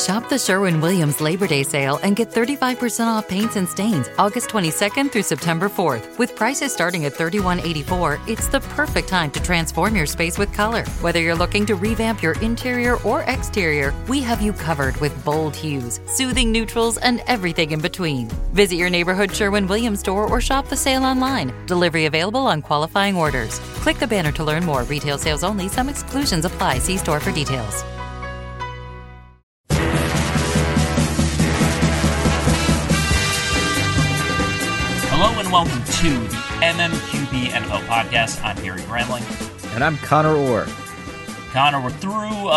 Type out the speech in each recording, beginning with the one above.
Shop the Sherwin-Williams Labor Day sale and get 35% off paints and stains August 22nd through September 4th. With prices starting at $31.84, it's the perfect time to transform your space with color. Whether you're looking to revamp your interior or exterior, we have you covered with bold hues, soothing neutrals, and everything in between. Visit your neighborhood Sherwin-Williams store or shop the sale online. Delivery available on qualifying orders. Click the banner to learn more. Retail sales only. Some exclusions apply. See store for details. Hello and welcome to the MMQB NFL podcast. I'm Gary Gramling. And I'm Connor Orr. Connor, we're through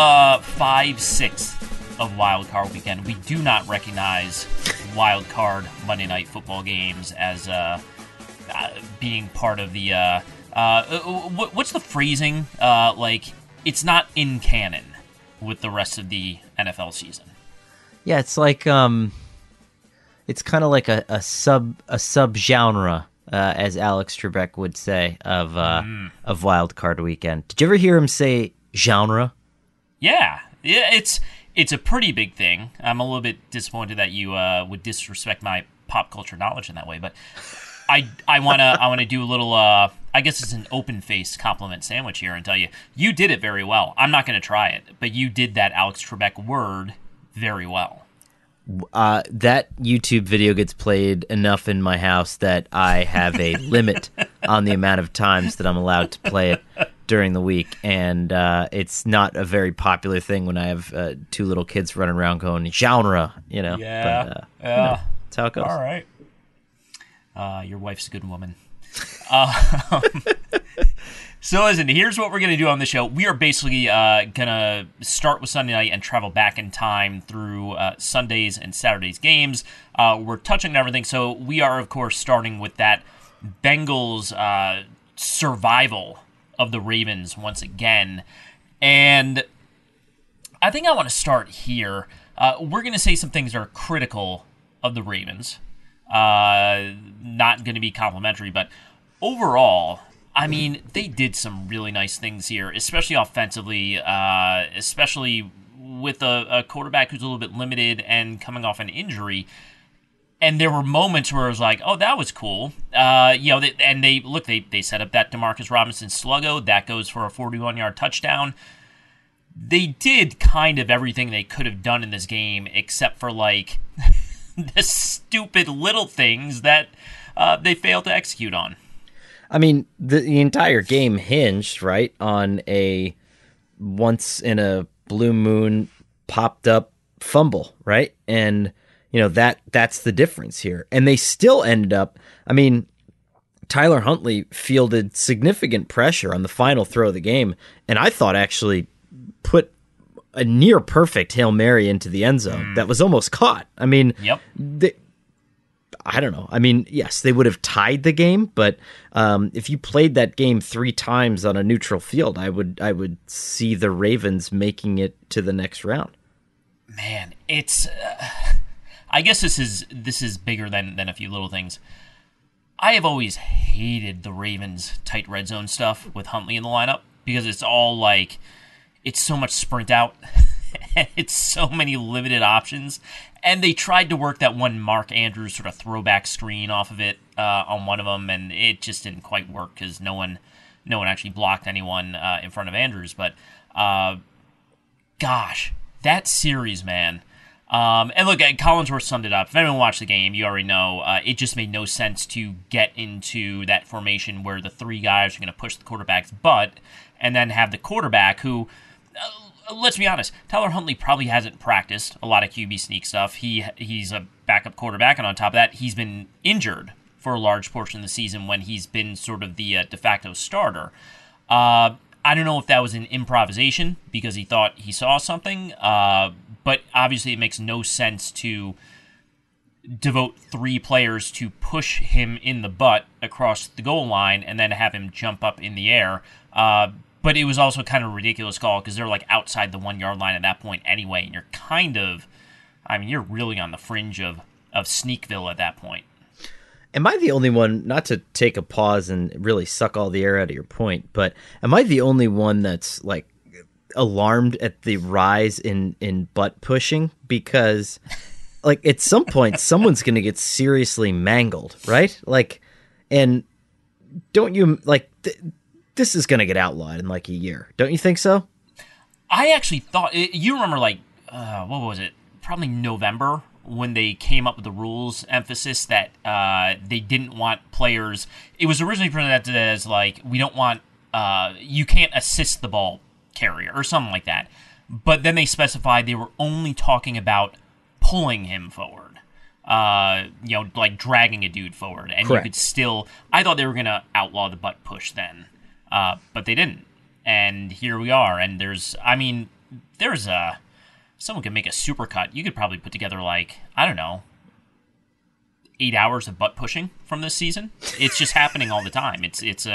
5/6 of Wild Card Weekend. We do not recognize Wild Card Monday Night Football games as being part of the... what's the phrasing? It's not in canon with the rest of the NFL season. Yeah, it's like... It's kind of like a sub genre, as Alex Trebek would say, of Wild Card Weekend. Did you ever hear him say genre? Yeah, it's a pretty big thing. I'm a little bit disappointed that you would disrespect my pop culture knowledge in that way, but I wanna do a little. I guess it's an open-faced compliment sandwich here and tell you did it very well. I'm not gonna try it, but you did that Alex Trebek word very well. That YouTube video gets played enough in my house that I have a limit on the amount of times that I'm allowed to play it during the week, and it's not a very popular thing when I have two little kids running around going genre, Yeah, but, that's how it goes. All right. Your wife's a good woman. So listen, here's what we're going to do on the show. We are basically going to start with Sunday night and travel back in time through Sundays and Saturdays games. We're touching on everything. So we are, of course, starting with that Bengals survival of the Ravens once again. And I think I want to start here. We're going to say some things that are critical of the Ravens. Not going to be complimentary, but overall... I mean, they did some really nice things here, especially offensively, especially with a quarterback who's a little bit limited and coming off an injury. And there were moments where it was like, oh, that was cool. They set up that Demarcus Robinson sluggo. That goes for a 41-yard touchdown. They did kind of everything they could have done in this game, except for, like, the stupid little things that they failed to execute on. I mean, the entire game hinged, right, on a once-in-a-blue-moon popped-up fumble, right? And, that's the difference here. And they still ended up, Tyler Huntley fielded significant pressure on the final throw of the game, and I thought actually put a near-perfect Hail Mary into the end zone that was almost caught. Yep. I don't know. Yes, they would have tied the game, but if you played that game 3 times on a neutral field, I would see the Ravens making it to the next round. Man, it's. I guess this is bigger than a few little things. I have always hated the Ravens' tight red zone stuff with Huntley in the lineup because it's all like it's so much sprint out. It's so many limited options. And they tried to work that one Mark Andrews sort of throwback screen off of it on one of them, and it just didn't quite work because no one actually blocked anyone in front of Andrews. But, gosh, that series, man. And look, Collinsworth summed it up. If anyone watched the game, you already know it just made no sense to get into that formation where the 3 guys are going to push the quarterback's butt and then have the quarterback who... let's be honest, Tyler Huntley probably hasn't practiced a lot of QB sneak stuff. He's a backup quarterback, and on top of that, he's been injured for a large portion of the season when he's been sort of the de facto starter. I don't know if that was an improvisation because he thought he saw something, but obviously it makes no sense to devote 3 players to push him in the butt across the goal line and then have him jump up in the air. But it was also kind of a ridiculous call because they're like outside the 1-yard line at that point anyway, and you're kind of, you're really on the fringe of Sneakville at that point. Am I the only one, not to take a pause and really suck all the air out of your point, but am I the only one that's like alarmed at the rise in butt pushing because, like, at some point someone's going to get seriously mangled, right? Like, and don't you like this is going to get outlawed in like a year? Don't you think so? I actually thought you remember like what was it? Probably November when they came up with the rules emphasis that they didn't want players. It was originally presented as like we don't want you can't assist the ball carrier or something like that. But then they specified they were only talking about pulling him forward. Like dragging a dude forward, and Correct. You could still. I thought they were going to outlaw the butt push then, but they didn't. And here we are. And there's someone could make a supercut. You could probably put together like, I don't know, 8 hours of butt pushing from this season. It's just happening all the time. It's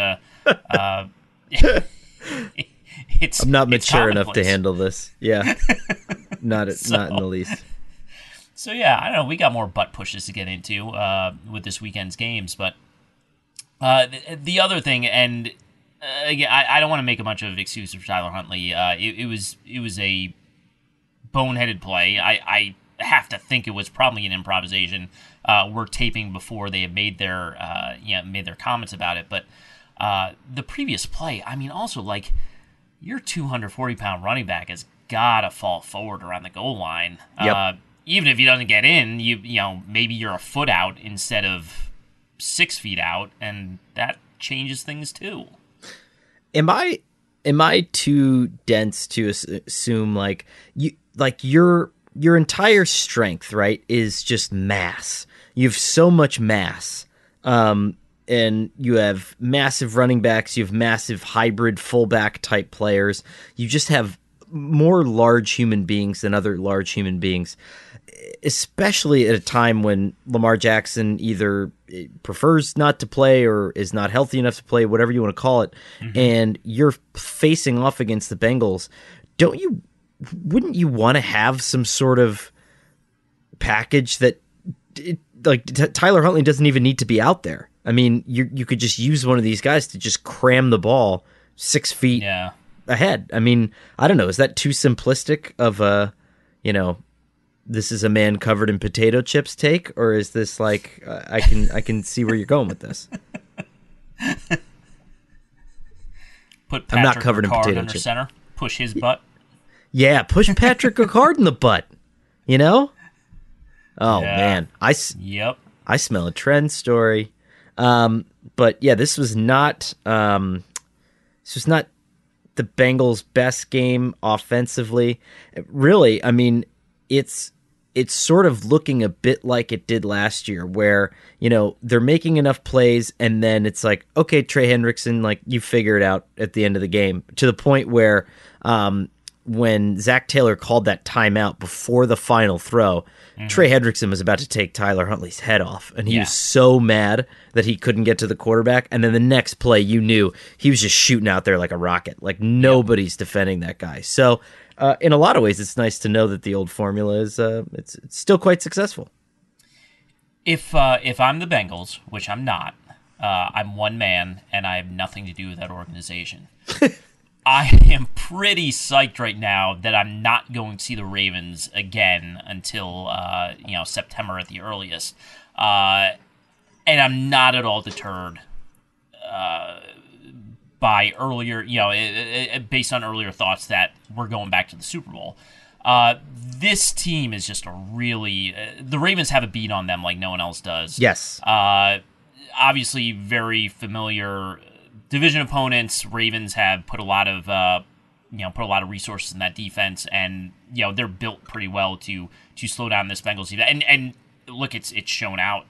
I'm not mature enough to commonplace. handle this. Yeah, not in the least. So yeah, I don't know. We got more butt pushes to get into with this weekend's games, but the other thing, and again, I don't want to make a bunch of excuses for Tyler Huntley. It was a boneheaded play. I have to think it was probably an improvisation. We're taping before they had made their comments about it, but the previous play, I mean, also like your 240-pound running back has got to fall forward around the goal line. Yep. Even if he doesn't get in, you know maybe you're a foot out instead of 6 feet out, and that changes things too. Am I too dense to assume like your entire strength, right, is just mass? You have so much mass, and you have massive running backs. You have massive hybrid fullback type players. You just have more large human beings than other large human beings, especially at a time when Lamar Jackson either prefers not to play or is not healthy enough to play, whatever you want to call it, and you're facing off against the Bengals. Wouldn't you want to have some sort of package that Tyler Huntley doesn't even need to be out there? I mean, you could just use one of these guys to just cram the ball 6 feet ahead. I mean, I don't know. Is that too simplistic of a, this is a man covered in potato chips take, or is this like I can see where you're going with this? Put Patrick I'm not covered in Ricard potato under chips. center. Push his butt. Yeah, push Patrick Ricard in the butt. Oh Yeah. man, Yep. I smell a trend story. But yeah, this was not the Bengals' best game offensively. Really, I mean, it's sort of looking a bit like it did last year, where they're making enough plays, and then it's like, okay, Trey Hendrickson, like you figure it out at the end of the game, to the point where when Zach Taylor called that timeout before the final throw, Trey Hendrickson was about to take Tyler Huntley's head off, and he was so mad that he couldn't get to the quarterback. And then the next play, you knew he was just shooting out there like a rocket. Like nobody's defending that guy. So in a lot of ways, it's nice to know that the old formula is it's still quite successful. If I'm the Bengals, which I'm not, I'm one man, and I have nothing to do with that organization. I am pretty psyched right now that I'm not going to see the Ravens again until September at the earliest, and I'm not at all deterred by earlier, based on earlier thoughts that we're going back to the Super Bowl. This team is just the Ravens have a beat on them like no one else does. Yes. Obviously, very familiar division opponents. Ravens have put a lot of resources in that defense, and they're built pretty well to slow down this Bengals defense. And look, it's shown out.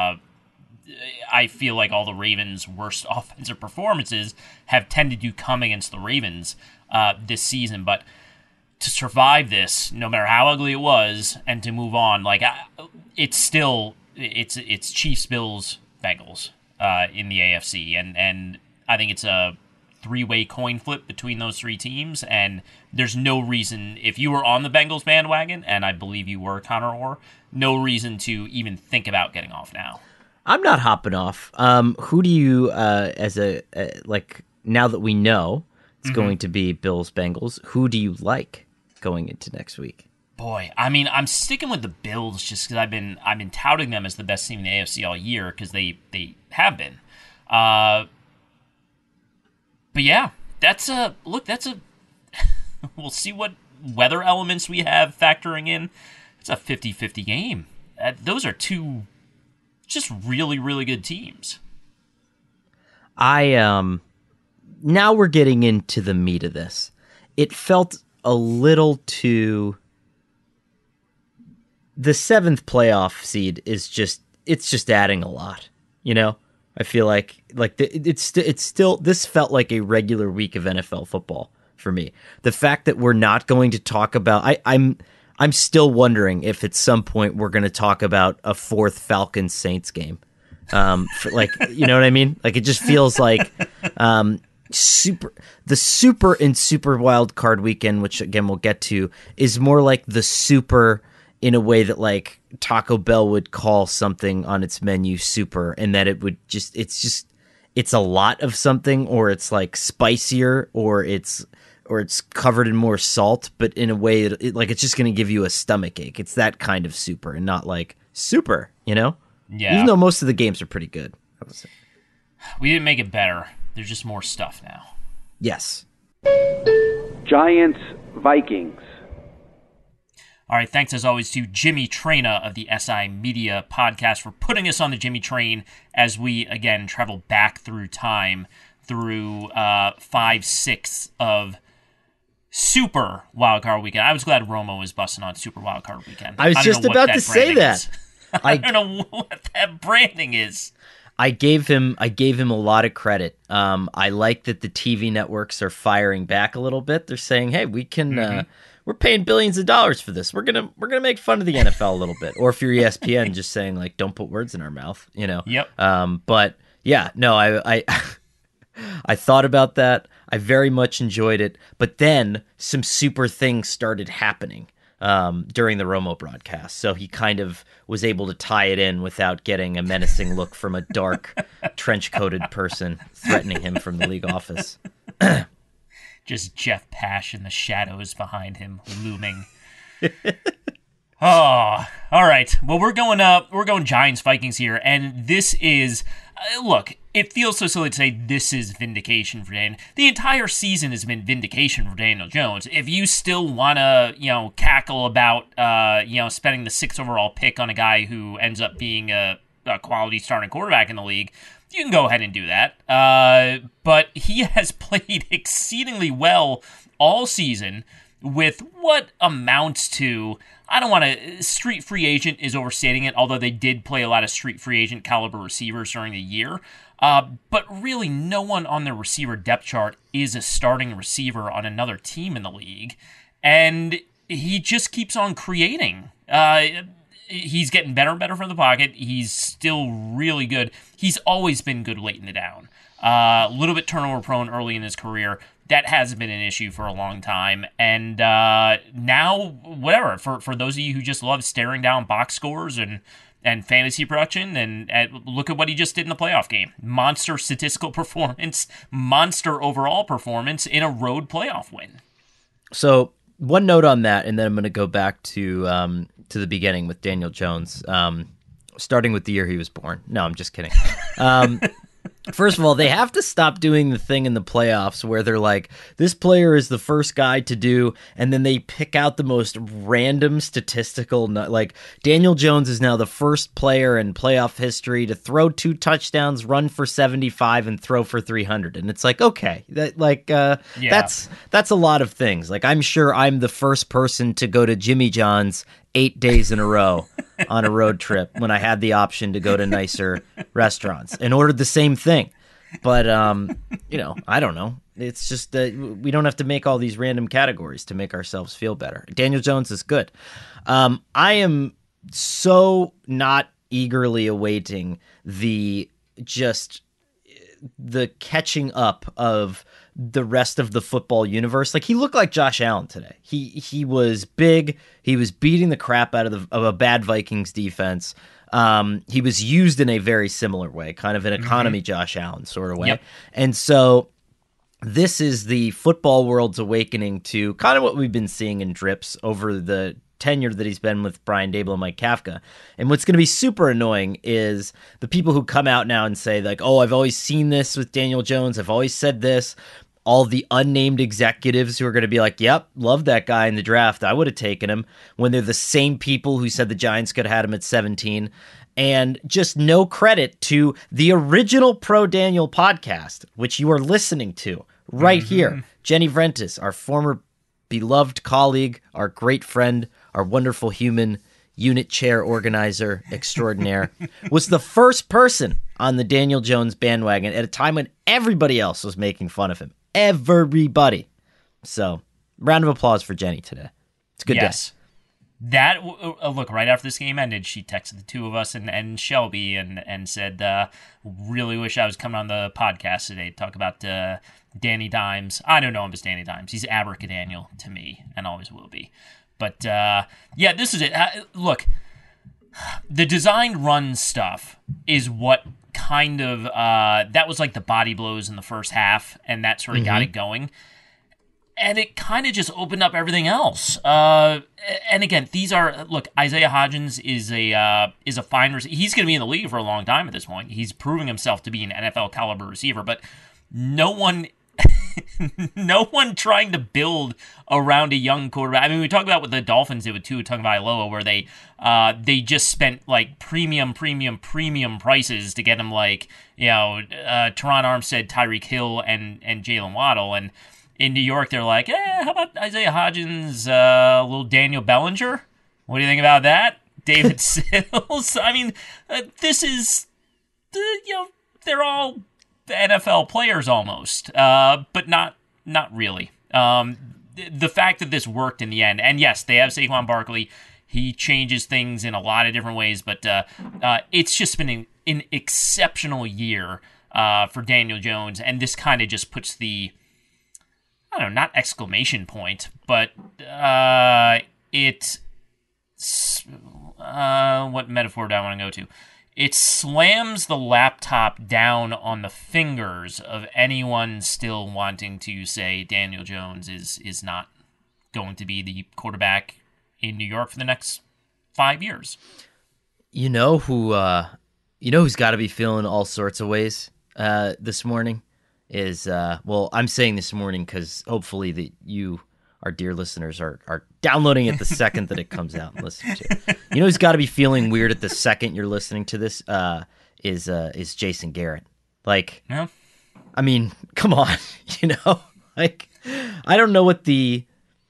I feel like all the Ravens' worst offensive performances have tended to come against the Ravens this season. But to survive this, no matter how ugly it was, and to move on, it's still it's Chiefs, Bills, Bengals in the AFC, and I think it's a 3-way coin flip between those three teams, and there's no reason, if you were on the Bengals bandwagon, and I believe you were, Connor Orr, no reason to even think about getting off now. I'm not hopping off. Who do you, now that we know It's going to be Bills Bengals. Who do you like going into next week? Boy, I mean, I'm sticking with the Bills just because I've been touting them as the best team in the AFC all year because they have been. But yeah, that's a we'll see what weather elements we have factoring in. It's a 50-50 game. Those are two just really, really good teams. Now we're getting into the meat of this. It felt a little too. The 7th playoff seed is just adding a lot. You know, I feel like it's still this felt like a regular week of NFL football for me. The fact that we're not going to talk about I'm still wondering if at some point we're going to talk about a 4th Falcons Saints game. Like, you know what I mean? Like, it just feels like super and super wild card weekend, which again we'll get to, is more like the super in a way that like Taco Bell would call something on its menu super, and that it would it's a lot of something, or it's like spicier, or it's covered in more salt, but in a way that it's just going to give you a stomach ache. It's that kind of super, and not like super, you know? Yeah. Even though most of the games are pretty good, I would say. We didn't make it better. There's just more stuff now. Yes. Giants, Vikings. All right, thanks as always to Jimmy Traina of the SI Media Podcast for putting us on the Jimmy Train as we, again, travel back through time through 5/6 of Super Wildcard Weekend. I was glad Romo was busting on Super Wildcard Weekend. I was just about to say that. I don't know what that branding is. I gave him a lot of credit. I like that the TV networks are firing back a little bit. They're saying, "Hey, we can we're paying billions of dollars for this. We're gonna make fun of the NFL a little bit." Or if you're ESPN, just saying like, "Don't put words in our mouth," you know. Yep. But yeah, no, I I thought about that. I very much enjoyed it. But then some super things started happening during the Romo broadcast. So he kind of was able to tie it in without getting a menacing look from a dark, trench-coated person threatening him from the league office. Just Jeff Pash in the shadows behind him looming. Oh, all right. Well, we're going Giants Vikings here, and this is look. It feels so silly to say this is vindication for Daniel. The entire season has been vindication for Daniel Jones. If you still want to, cackle about, spending the 6th overall pick on a guy who ends up being a quality starting quarterback in the league, you can go ahead and do that. But he has played exceedingly well all season with what amounts to, I don't want to, street free agent is overstating it, although they did play a lot of street free agent caliber receivers during the year. But really, no one on their receiver depth chart is a starting receiver on another team in the league. And he just keeps on creating. He's getting better and better from the pocket. He's still really good. He's always been good late in the down. A little bit turnover prone early in his career. That hasn't been an issue for a long time. And now, whatever, for those of you who just love staring down box scores and fantasy production, and look at what he just did in the playoff game. Monster statistical performance, monster overall performance in a road playoff win. So one note on that, and then I'm going to go back to the beginning with Daniel Jones, starting with the year he was born. No, I'm just kidding. First of all, they have to stop doing the thing in the playoffs where they're like, this player is the first guy to do, and then they pick out the most random statistical, like Daniel Jones is now the first player in playoff history to throw 2 touchdowns, run for 75, and throw for 300. And it's like, okay, that's a lot of things. Like, I'm sure I'm the first person to go to Jimmy John's 8 days in a row on a road trip when I had the option to go to nicer restaurants and ordered the same thing. But, I don't know. It's just that we don't have to make all these random categories to make ourselves feel better. Daniel Jones is good. I am so not eagerly awaiting the catching up of the rest of the football universe. Like, he looked like Josh Allen today. He was big. He was beating the crap out of a bad Vikings defense. He was used in a very similar way, kind of an economy Josh Allen sort of way. Yep. And so this is the football world's awakening to kind of what we've been seeing in drips over the tenure that he's been with Brian Dable and Mike Kafka. And what's going to be super annoying is the people who come out now and say like, oh, I've always seen this with Daniel Jones. I've always said this. All the unnamed executives who are going to be like, yep, love that guy in the draft. I would have taken him, when they're the same people who said the Giants could have had him at 17. And just no credit to the original Pro Daniel podcast, which you are listening to right here. Jenny Vrentis, our former beloved colleague, our great friend, our wonderful human unit chair organizer extraordinaire, was the first person on the Daniel Jones bandwagon at a time when everybody else was making fun of him. Everybody. So, round of applause for Jenny today. It's a good day. That, look, right after this game ended, she texted the two of us and Shelby and said, really wish I was coming on the podcast today to talk about Danny Dimes. I don't know him as Danny Dimes. He's Abracadaniel to me and always will be. But, yeah, this is it. Look, the designed run stuff is what kind of, that was like the body blows in the first half, and that sort of got it going. And it kind of just opened up everything else. And again, these are, look, Isaiah Hodgins is a fine receiver. He's going to be in the league for a long time at this point. He's proving himself to be an NFL caliber receiver, but no one trying to build around a young quarterback. I mean, we talk about what the Dolphins did with Tua Tagovailoa, where they just spent like premium prices to get him, like, you know, Teron Armstead, Tyreek Hill, and Jalen Waddle. And in New York, they're like, how about Isaiah Hodgins, little Daniel Bellinger? What do you think about that? David Sills? I mean, this is, they're all NFL players almost, but not really. The fact that this worked in the end, and yes, they have Saquon Barkley. He changes things in a lot of different ways, but it's just been an exceptional year for Daniel Jones, and this kind of just puts the, I don't know, not exclamation point, but what metaphor do I want to go to? It slams the laptop down on the fingers of anyone still wanting to say Daniel Jones is not going to be the quarterback in New York for the next 5 years. You know who's got to be feeling all sorts of ways this morning is, well, I'm saying this morning because hopefully you, our dear listeners, are downloading it the second that it comes out and listening to it. You know who's got to be feeling weird at the second you're listening to this is Jason Garrett. Like, yeah. I mean, come on, like, I don't know what's the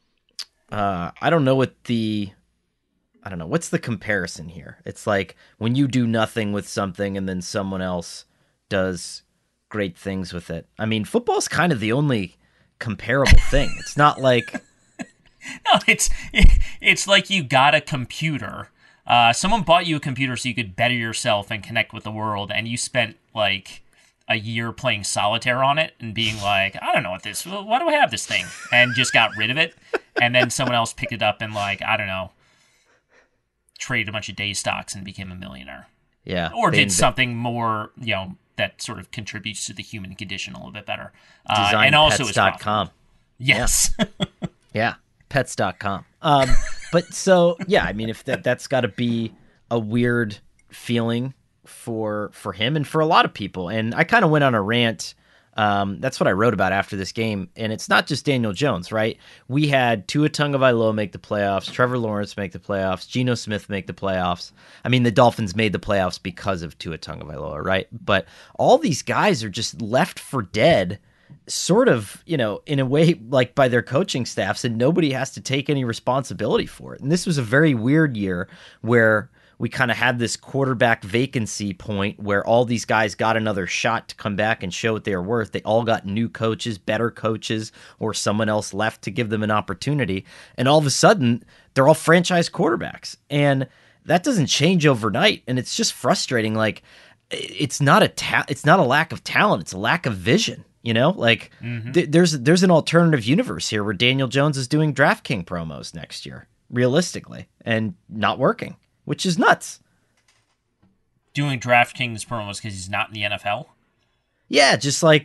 comparison here. It's like when you do nothing with something and then someone else does great things with it. I mean, football's kind of the only comparable thing. It's not like no, it's like you got a computer. Someone bought you a computer so you could better yourself and connect with the world, and you spent like a year playing solitaire on it and being like, I don't know what this. Why do I have this thing? And just got rid of it, and then someone else picked it up and, like, I don't know, traded a bunch of day stocks and became a millionaire. Yeah, or did something more, that sort of contributes to the human condition a little bit better. And also pets.com. Yes. Yeah, pets.com. But so, yeah, I mean, if that's got to be a weird feeling for him and for a lot of people. And I kind of went on a rant. That's what I wrote about after this game. And it's not just Daniel Jones, right? We had Tua Tagovailoa make the playoffs, Trevor Lawrence make the playoffs, Geno Smith make the playoffs. I mean, the Dolphins made the playoffs because of Tua Tagovailoa, right? But all these guys are just left for dead, sort of, in a way, like by their coaching staffs, and nobody has to take any responsibility for it. And this was a very weird year where we kind of had this quarterback vacancy point where all these guys got another shot to come back and show what they are worth. They all got new coaches, better coaches, or someone else left to give them an opportunity. And all of a sudden, they're all franchise quarterbacks. And that doesn't change overnight. And it's just frustrating. Like, it's not a lack of talent. It's a lack of vision. There's an alternative universe here where Daniel Jones is doing DraftKings promos next year, realistically, and not working. Which is nuts. Doing DraftKings promos because he's not in the NFL? Yeah, just like,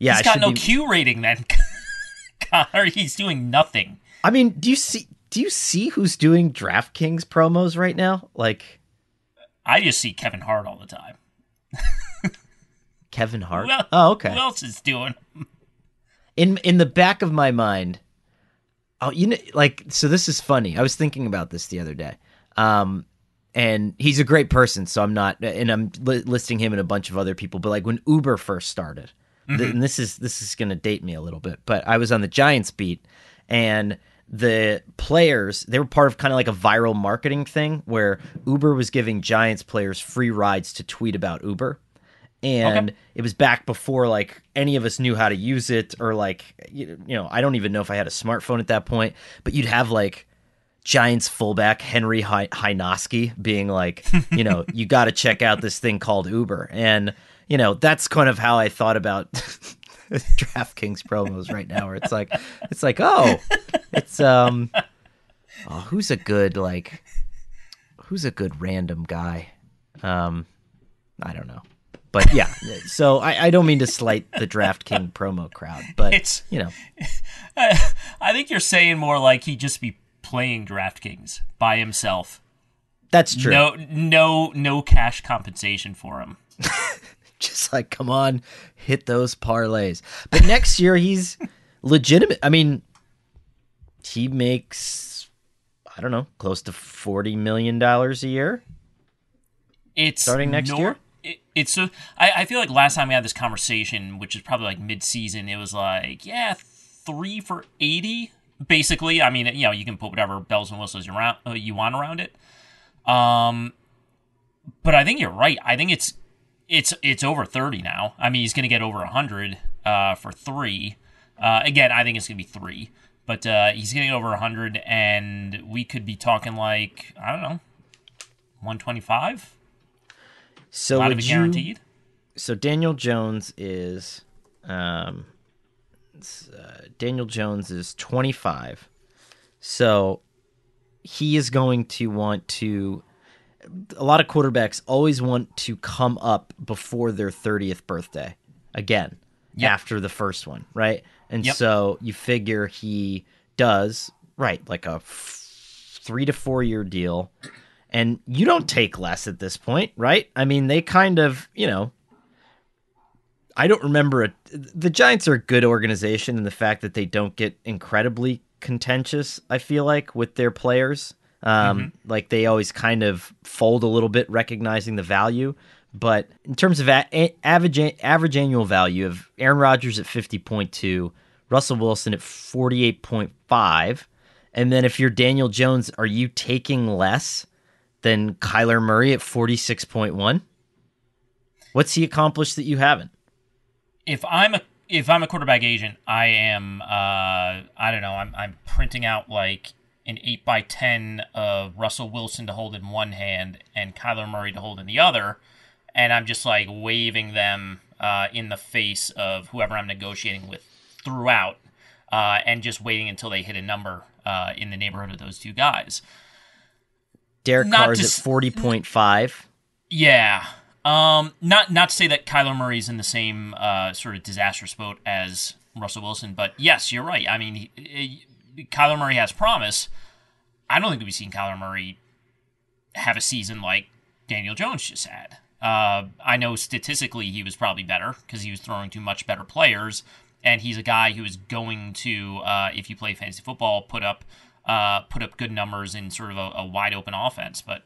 Yeah, he's it got should no be- Q rating then. Connor, he's doing nothing. I mean, do you see who's doing DraftKings promos right now? Like I just see Kevin Hart all the time. Kevin Hart. Well, Oh, okay. Who else is doing? In the back of my mind, so this is funny. I was thinking about this the other day. And he's a great person, so I'm not, and I'm listing him and a bunch of other people. But like when Uber first started, and this is going to date me a little bit, but I was on the Giants beat, and the players, they were part of kind of like a viral marketing thing where Uber was giving Giants players free rides to tweet about Uber. And it was back before like any of us knew how to use it, or like, I don't even know if I had a smartphone at that point, but you'd have like Giants fullback Henry Hynoski being like, you got to check out this thing called Uber. And, that's kind of how I thought about DraftKings promos right now, where it's like, who's a good random guy? I don't know. But yeah, so I don't mean to slight the DraftKings promo crowd, but I think you're saying more like he'd just be playing DraftKings by himself. That's true. No cash compensation for him. Just like, come on, hit those parlays. But next year he's legitimate. I mean, he makes, I don't know, close to $40 million a year. It's starting next year. It's so I feel like last time we had this conversation, which is probably like mid-season, it was like 3 for $80 basically. I mean, you can put whatever bells and whistles you want around it. But I think you're right. I think it's over 30 now. I mean, he's going to get over 100 for 3. Again, I think it's going to be 3, but he's getting over 100, and we could be talking like, I don't know, 125. So a lot of it guaranteed. So Daniel Jones is 25. So he is going to want to. A lot of quarterbacks always want to come up before their 30th birthday again after the first one, right? And so you figure he does, right, like a 3 to 4 year deal. And you don't take less at this point, right? I mean, they kind of, I don't remember the Giants are a good organization in the fact that they don't get incredibly contentious, I feel like, with their players. Like they always kind of fold a little bit, recognizing the value. But in terms of average annual value of Aaron Rodgers at 50.2, Russell Wilson at 48.5, and then if you're Daniel Jones, are you taking less than Kyler Murray at 46.1? What's he accomplished that you haven't? If I'm a quarterback agent, I am I don't know, I'm printing out like an 8x10 of Russell Wilson to hold in one hand and Kyler Murray to hold in the other, and I'm just like waving them in the face of whoever I'm negotiating with throughout, and just waiting until they hit a number in the neighborhood of those two guys. Derek Carr's at 40.5. Yeah. Not to say that Kyler Murray's in the same sort of disastrous boat as Russell Wilson, but yes, you're right. I mean, Kyler Murray has promise. I don't think we've seen Kyler Murray have a season like Daniel Jones just had. I know statistically he was probably better because he was throwing to much better players, and he's a guy who is going to, if you play fantasy football, put up good numbers in sort of a wide open offense. But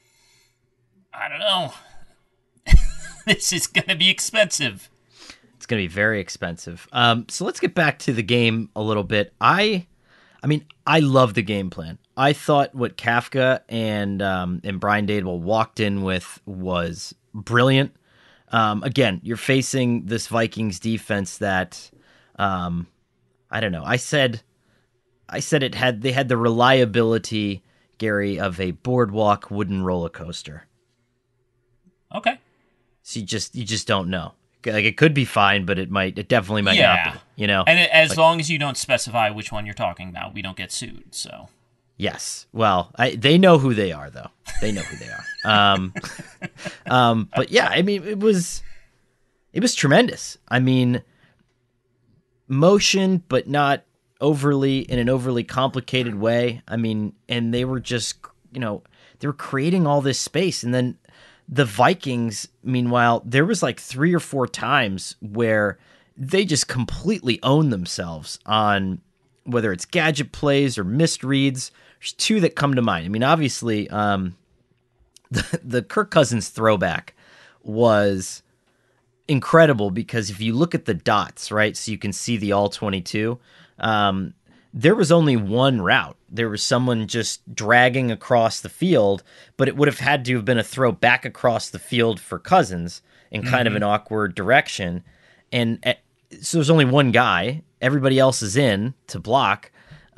I don't know. This is going to be expensive. It's going to be very expensive. So let's get back to the game a little bit. I mean, I love the game plan. I thought what Kafka and Brian Daboll walked in with was brilliant. Again, you're facing this Vikings defense that, I don't know. I said they had the reliability, Gary, of a boardwalk wooden roller coaster. Okay. So you just don't know. Like it could be fine, but it definitely might not be. And as long as you don't specify which one you're talking about, we don't get sued. So. Yes. Well, they know who they are, though. They know who they are. But yeah, I mean, it was tremendous. I mean, motion, but not overly in an overly complicated way. I mean, and they were just, they were creating all this space. And then the Vikings, meanwhile, there was like 3 or 4 times where they just completely own themselves on whether it's gadget plays or missed reads. There's 2 that come to mind. I mean, obviously, the Kirk Cousins throwback was incredible because if you look at the dots, right, so you can see the all 22, there was only one route. There was someone just dragging across the field, but it would have had to have been a throw back across the field for Cousins in kind of an awkward direction. And so there's only one guy. Everybody else is in to block.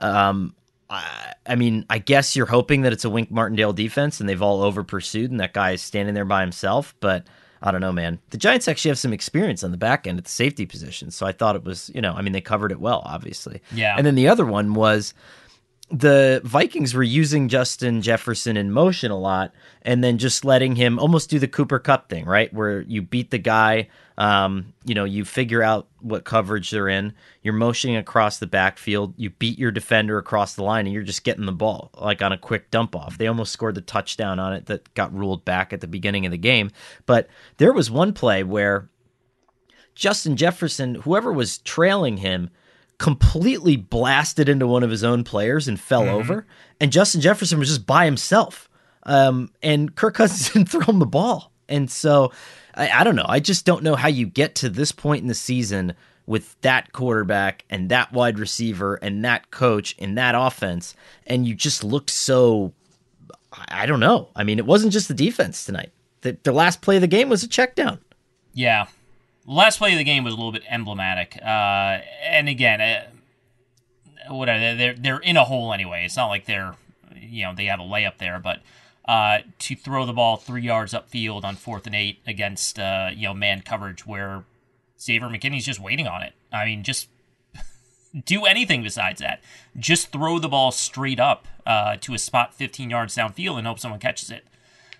I mean, I guess you're hoping that it's a Wink Martindale defense and they've all over pursued and that guy is standing there by himself. But I don't know, man. The Giants actually have some experience on the back end at the safety position. So I thought it was, they covered it well, obviously. Yeah. And then the other one was the Vikings were using Justin Jefferson in motion a lot and then just letting him almost do the Cooper Kupp thing, right? Where you beat the guy, you figure out what coverage they're in, you're motioning across the backfield, you beat your defender across the line, and you're just getting the ball like on a quick dump off. They almost scored the touchdown on it that got ruled back at the beginning of the game. But there was one play where Justin Jefferson, whoever was trailing him, completely blasted into one of his own players and fell over. And Justin Jefferson was just by himself. And Kirk Cousins didn't throw him the ball. And so I don't know. I just don't know how you get to this point in the season with that quarterback and that wide receiver and that coach and that offense. And you just looked so, I don't know. I mean, it wasn't just the defense tonight. The last play of the game was a check down. Yeah. The last play of the game was a little bit emblematic. And again, whatever, they're in a hole anyway. It's not like they have a layup there, but to throw the ball 3 yards upfield on 4th and 8 against man coverage where Xavier McKinney's just waiting on it. I mean, just do anything besides that. Just throw the ball straight up to a spot 15 yards downfield and hope someone catches it.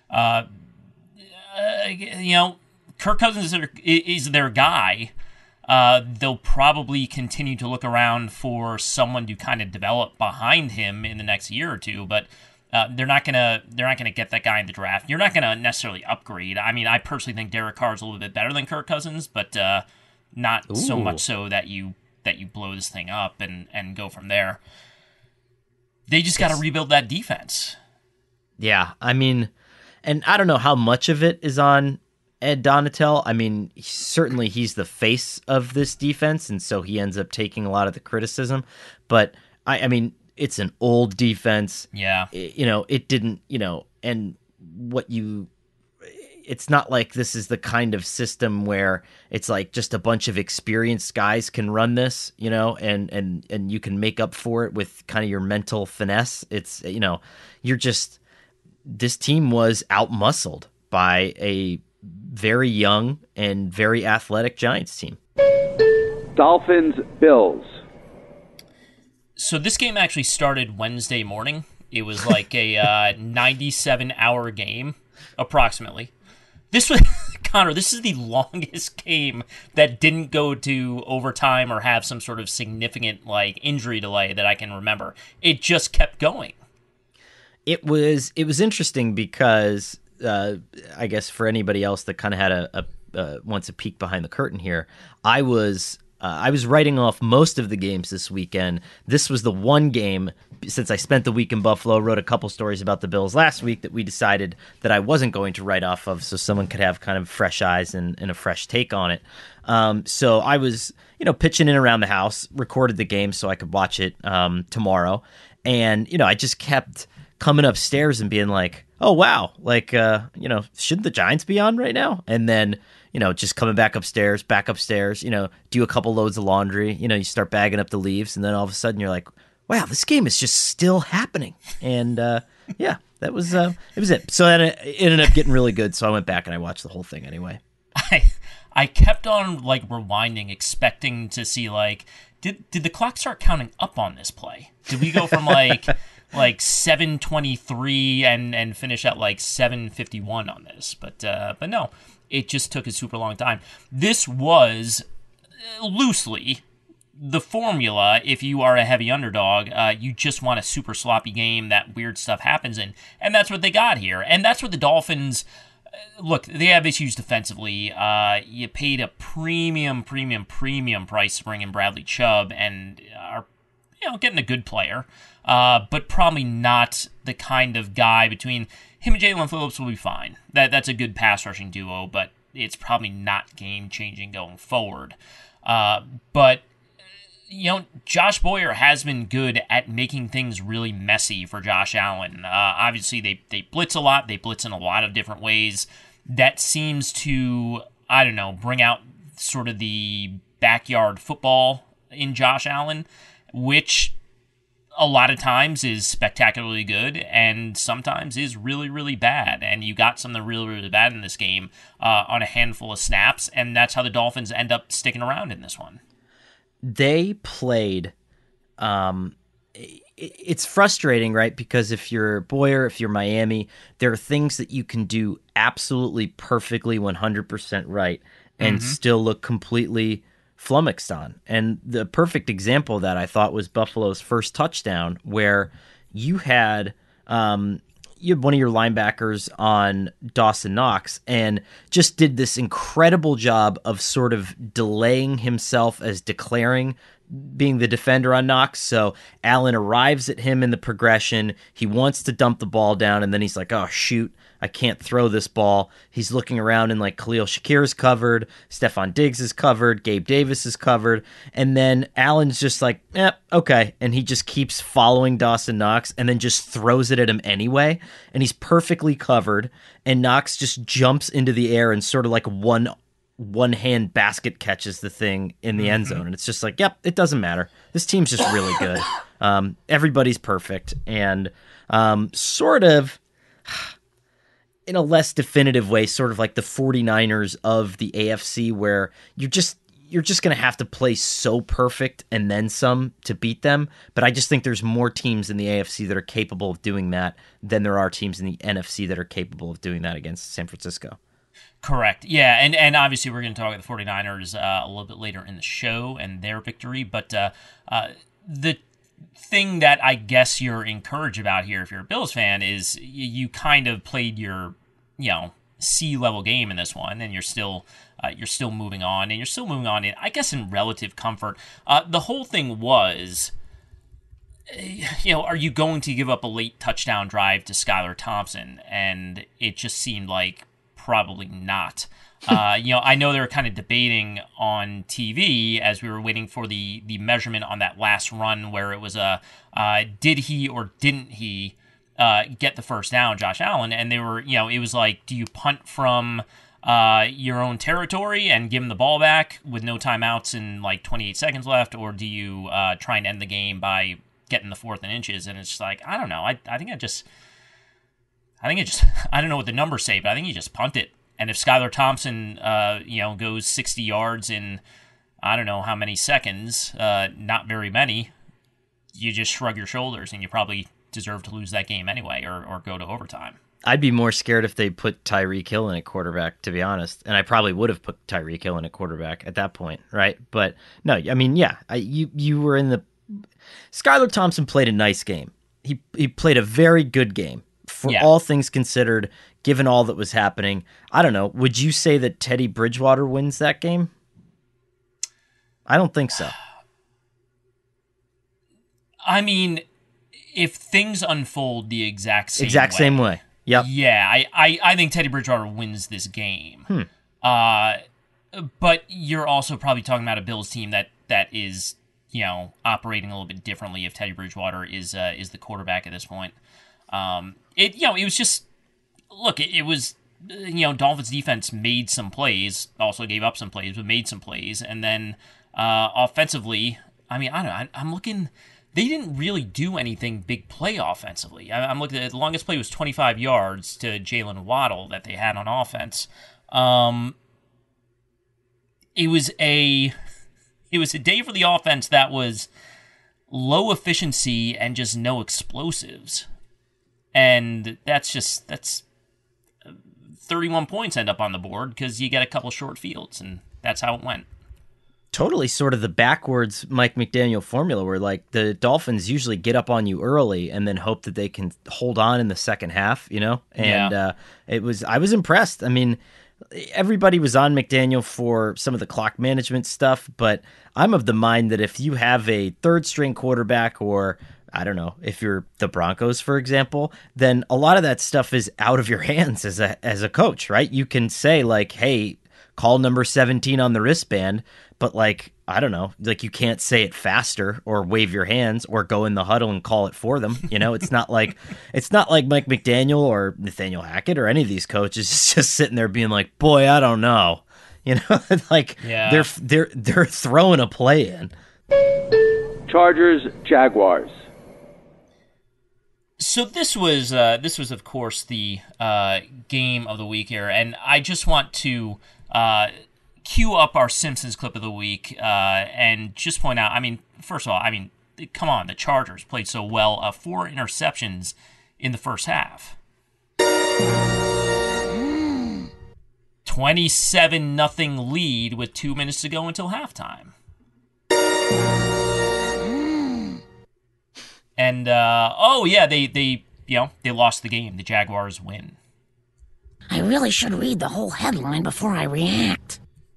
Kirk Cousins is their guy. They'll probably continue to look around for someone to kind of develop behind him in the next year or two, but they're not gonna get that guy in the draft. You're not gonna necessarily upgrade. I mean, I personally think Derek Carr is a little bit better than Kirk Cousins, but not so much so that you blow this thing up and go from there. They just got to rebuild that defense. Yeah, I mean, and I don't know how much of it is on Ed Donatel. I mean, certainly he's the face of this defense, and so he ends up taking a lot of the criticism. But, I mean, it's an old defense. Yeah. It didn't, and it's not like this is the kind of system where it's like just a bunch of experienced guys can run this, and you can make up for it with kind of your mental finesse. It's, this team was out-muscled by a very young and very athletic Giants team. Dolphins, Bills. So this game actually started Wednesday morning. It was like a 97-hour game, approximately. This was, Connor, this is the longest game that didn't go to overtime or have some sort of significant injury delay that I can remember. It just kept going. It was interesting because I guess for anybody else that kind of had wants a peek behind the curtain here, I was writing off most of the games this weekend. This was the one game, since I spent the week in Buffalo, wrote a couple stories about the Bills last week, that we decided that I wasn't going to write off of, so someone could have kind of fresh eyes and a fresh take on it. So I was, pitching in around the house, recorded the game so I could watch it tomorrow, and I just kept coming upstairs and being like, oh, wow, shouldn't the Giants be on right now? And then, just coming back upstairs, do a couple loads of laundry, you start bagging up the leaves, and then all of a sudden you're like, wow, this game is just still happening. And, yeah, that was, it was it. So then it ended up getting really good, so I went back and I watched the whole thing anyway. I kept on, rewinding, expecting to see, did the clock start counting up on this play? Did we go from, 7:23 and finish at 7:51 on this, but no, it just took a super long time. This was loosely the formula, if you are a heavy underdog, you just want a super sloppy game that weird stuff happens in. And that's what they got here. And that's what the Dolphins, look, they have issues defensively. You paid a premium price to bring in Bradley Chubb and are getting a good player, but probably not the kind of guy. Between him and Jalen Phillips will be fine. That's a good pass rushing duo, but it's probably not game-changing going forward. But Josh Boyer has been good at making things really messy for Josh Allen. Obviously, they blitz a lot. They blitz in a lot of different ways. That seems to, bring out sort of the backyard football in Josh Allen, which a lot of times is spectacularly good and sometimes is really, really bad. And you got something really, really bad in this game on a handful of snaps, and that's how the Dolphins end up sticking around in this one. They played, it's frustrating, right? Because if you're Boyer, if you're Miami, there are things that you can do absolutely perfectly 100% right and still look completely flummoxed on. And the perfect example of that, I thought, was Buffalo's first touchdown, where you had one of your linebackers on Dawson Knox and just did this incredible job of sort of delaying himself as declaring being the defender on Knox. So Allen arrives at him in the progression. He wants to dump the ball down, and then he's like, oh, shoot, I can't throw this ball. He's looking around, and like Khalil Shakir is covered, Stephon Diggs is covered, Gabe Davis is covered, and then Allen's just like, okay, and he just keeps following Dawson Knox and then just throws it at him anyway, and he's perfectly covered, and Knox just jumps into the air and sort of like one hand basket catches the thing in the end zone. And it's just like, yep, it doesn't matter. This team's just really good. Everybody's perfect. And sort of in a less definitive way, sort of like the 49ers of the AFC, where you're just going to have to play so perfect and then some to beat them. But I just think there's more teams in the AFC that are capable of doing that than there are teams in the NFC that are capable of doing that against San Francisco. Correct. Yeah, and obviously we're going to talk about the 49ers a little bit later in the show and their victory, but the thing that I guess you're encouraged about here if you're a Bills fan is you kind of played your, C-level game in this one, and you're still moving on, and you're still moving on, I guess, in relative comfort. The whole thing was, are you going to give up a late touchdown drive to Skylar Thompson? And it just seemed like probably not. I know they were kind of debating on TV as we were waiting for the measurement on that last run where it was did he or didn't he get the first down, Josh Allen? And they were, it was like, do you punt from your own territory and give him the ball back with no timeouts and like 28 seconds left, or do you try and end the game by getting the 4th and inches? And it's just like, I don't know. I think I don't know what the numbers say, but I think you just punt it. And if Skylar Thompson, goes 60 yards in, I don't know how many seconds, not very many, you just shrug your shoulders and you probably deserve to lose that game anyway or go to overtime. I'd be more scared if they put Tyreek Hill in at quarterback, to be honest. And I probably would have put Tyreek Hill in at quarterback at that point, right? But no, I mean, yeah, you were in the... Skylar Thompson played a nice game. He played a very good game. For all things considered, given all that was happening. I don't know. Would you say that Teddy Bridgewater wins that game? I don't think so. I mean, if things unfold the exact same way. Yep. Yeah, I think Teddy Bridgewater wins this game. But you're also probably talking about a Bills team that is, operating a little bit differently if Teddy Bridgewater is the quarterback at this point. It was just, look, it was, Dolphins defense made some plays, also gave up some plays, but made some plays. And then offensively, I mean, I don't know, I'm looking, they didn't really do anything big play offensively. I'm looking at the longest play was 25 yards to Jalen Waddle that they had on offense. It was a day for the offense that was low efficiency and just no explosives. And that's 31 points end up on the board because you get a couple short fields, and that's how it went. totally sort of the backwards Mike McDaniel formula where like the Dolphins usually get up on you early and then hope that they can hold on in the second half, you know? And I was impressed. I mean, everybody was on McDaniel for some of the clock management stuff, but I'm of the mind that if you have a third string quarterback, or I don't know, if you're the Broncos, for example, then a lot of that stuff is out of your hands as a coach, right? You can say like, hey, call number 17 on the wristband, but like, I don't know, like you can't say it faster or wave your hands or go in the huddle and call it for them. You know, it's not like Mike McDaniel or Nathaniel Hackett or any of these coaches just sitting there being like, boy, I don't know. You know, like they're throwing a play in. Chargers, Jaguars. So this was of course the game of the week here, and I just want to cue up our Simpsons clip of the week and just point out. I mean, first of all, come on, the Chargers played so well. 4 interceptions in the first half. 27-0 lead with 2 minutes to go until halftime. And they lost the game. The Jaguars win. I really should read the whole headline before I react.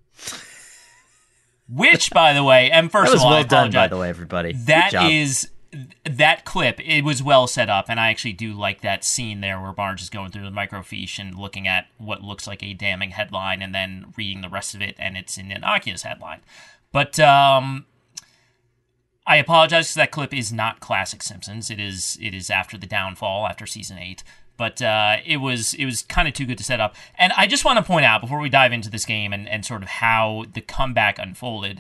Which, by the way, and first of all, I well done, apologize. by the way, everybody. That clip. It was well set up, and I actually do like that scene there where Barnes is going through the microfiche and looking at what looks like a damning headline, and then reading the rest of it, and it's an innocuous headline. But I apologize because that clip is not classic Simpsons. It is after the downfall, after season 8. But it was kind of too good to set up. And I just want to point out, before we dive into this game and sort of how the comeback unfolded,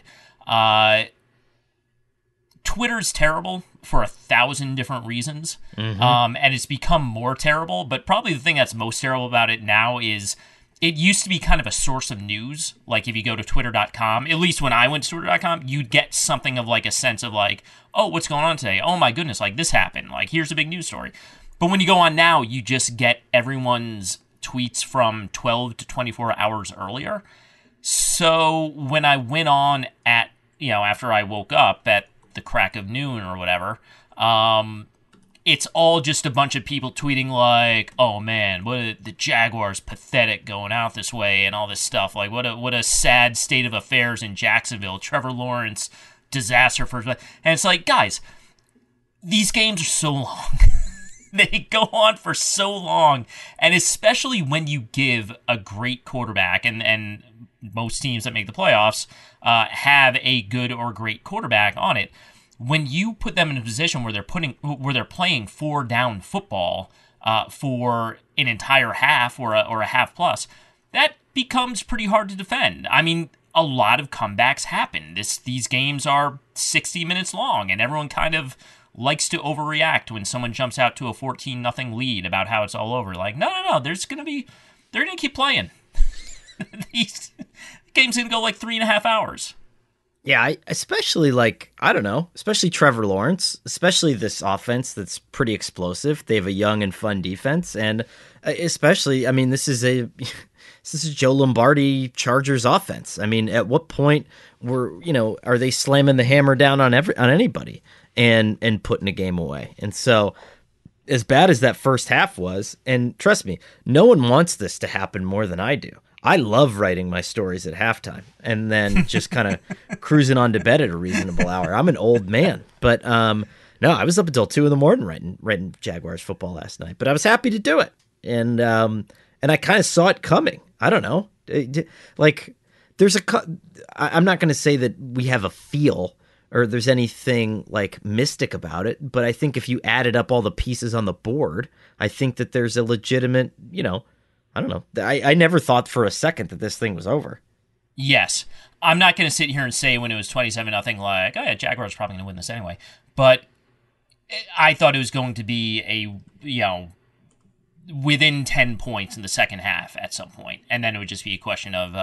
Twitter's terrible for 1,000 different reasons. Mm-hmm. And it's become more terrible. But probably the thing that's most terrible about it now is it used to be kind of a source of news. Like if you go to twitter.com, at least when I went to twitter.com, you'd get something of like a sense of like, oh, what's going on today? Oh my goodness, like this happened. Like here's a big news story. But when you go on now, you just get everyone's tweets from 12 to 24 hours earlier. So when I went on after I woke up at the crack of noon or whatever, it's all just a bunch of people tweeting like, oh man, the Jaguars pathetic going out this way and all this stuff. Like what a sad state of affairs in Jacksonville. Trevor Lawrence, disaster first. And it's like, guys, these games are so long. They go on for so long, and especially when you give a great quarterback, and most teams that make the playoffs have a good or great quarterback on it. When you put them in a position where they're playing 4-down football for an entire half or a half plus, that becomes pretty hard to defend. I mean, a lot of comebacks happen. These games are 60 minutes long, and everyone kind of likes to overreact when someone jumps out to a 14-0 lead about how it's all over. Like, no, they're going to keep playing. These game's going to go like 3.5 hours. Yeah, especially Trevor Lawrence, especially this offense that's pretty explosive. They have a young and fun defense, and especially, I mean, this is Joe Lombardi Chargers offense. I mean, at what point are they slamming the hammer down on anybody and putting a game away? And so, as bad as that first half was, and trust me, no one wants this to happen more than I do. I love writing my stories at halftime and then just kind of cruising on to bed at a reasonable hour. I'm an old man, but no, I was up until 2 a.m. writing Jaguars football last night. But I was happy to do it, and I kind of saw it coming. I don't know, like I'm not going to say that we have a feel or there's anything like mystic about it, but I think if you added up all the pieces on the board, I think that there's a legitimate, I don't know. I never thought for a second that this thing was over. Yes. I'm not going to sit here and say when it was 27-0, like, oh yeah, Jaguars probably going to win this anyway. But I thought it was going to be within 10 points in the second half at some point. And then it would just be a question of,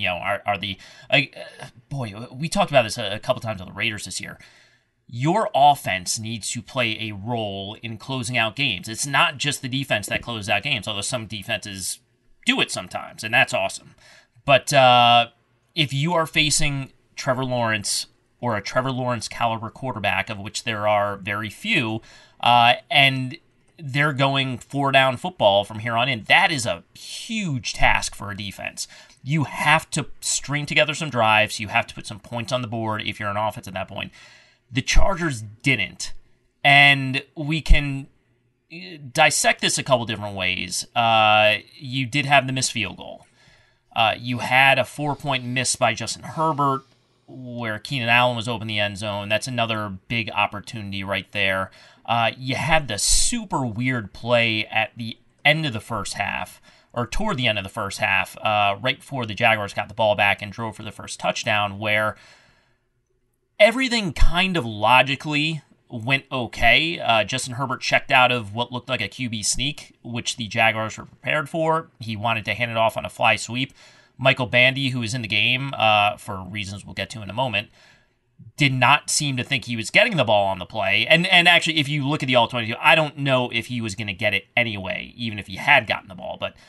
we talked about this a couple times on the Raiders this year. Your offense needs to play a role in closing out games. It's not just the defense that closes out games, although some defenses do it sometimes, and that's awesome. But if you are facing Trevor Lawrence or a Trevor Lawrence caliber quarterback, of which there are very few, and they're going 4-down football from here on in. That is a huge task for a defense. You have to string together some drives. You have to put some points on the board if you're an offense at that point. The Chargers didn't. And we can dissect this a couple different ways. You did have the missed field goal. You had a 4-point miss by Justin Herbert where Keenan Allen was open the end zone. That's another big opportunity right there. You had the super weird play at the end of the first half, or toward the end of the first half, right before the Jaguars got the ball back and drove for the first touchdown, where everything kind of logically went okay. Justin Herbert checked out of what looked like a QB sneak, which the Jaguars were prepared for. He wanted to hand it off on a fly sweep. Michael Bandy, who was in the game for reasons we'll get to in a moment, did not seem to think he was getting the ball on the play. And actually, if you look at the All-22, I don't know if he was going to get it anyway, even if he had gotten the ball. But,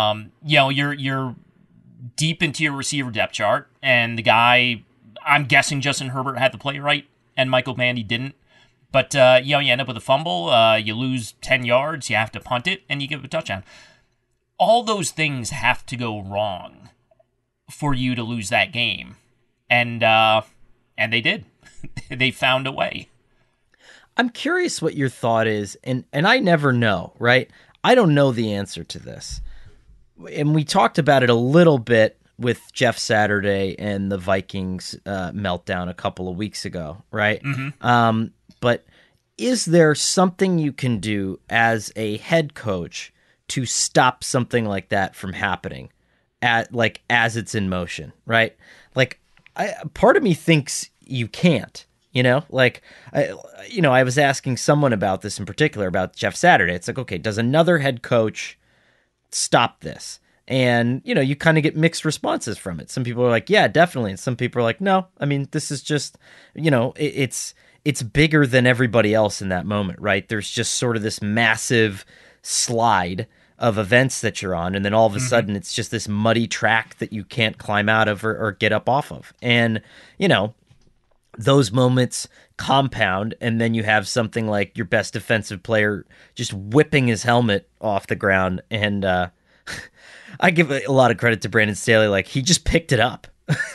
you're deep into your receiver depth chart, and the guy, I'm guessing Justin Herbert had the play right, and Michael Bandy didn't. But, you end up with a fumble, you lose 10 yards, you have to punt it, and you give it a touchdown. All those things have to go wrong for you to lose that game. And they did. They found a way. I'm curious what your thought is, and I never know, right? I don't know the answer to this. And we talked about it a little bit with Jeff Saturday and the Vikings meltdown a couple of weeks ago, right? Mm-hmm. But is there something you can do as a head coach to stop something like that from happening as it's in motion, right? Part of me thinks you can't, I was asking someone about this in particular, about Jeff Saturday. It's like, okay, does another head coach stop this? And, you kind of get mixed responses from it. Some people are like, yeah, definitely. And some people are like, no, I mean, this is just, it's bigger than everybody else in that moment, right? There's just sort of this massive slide of events that you're on, and then all of a sudden it's just this muddy track that you can't climb out of or get up off of. And, those moments compound, and then you have something like your best defensive player just whipping his helmet off the ground. And I give a lot of credit to Brandon Staley. He just picked it up.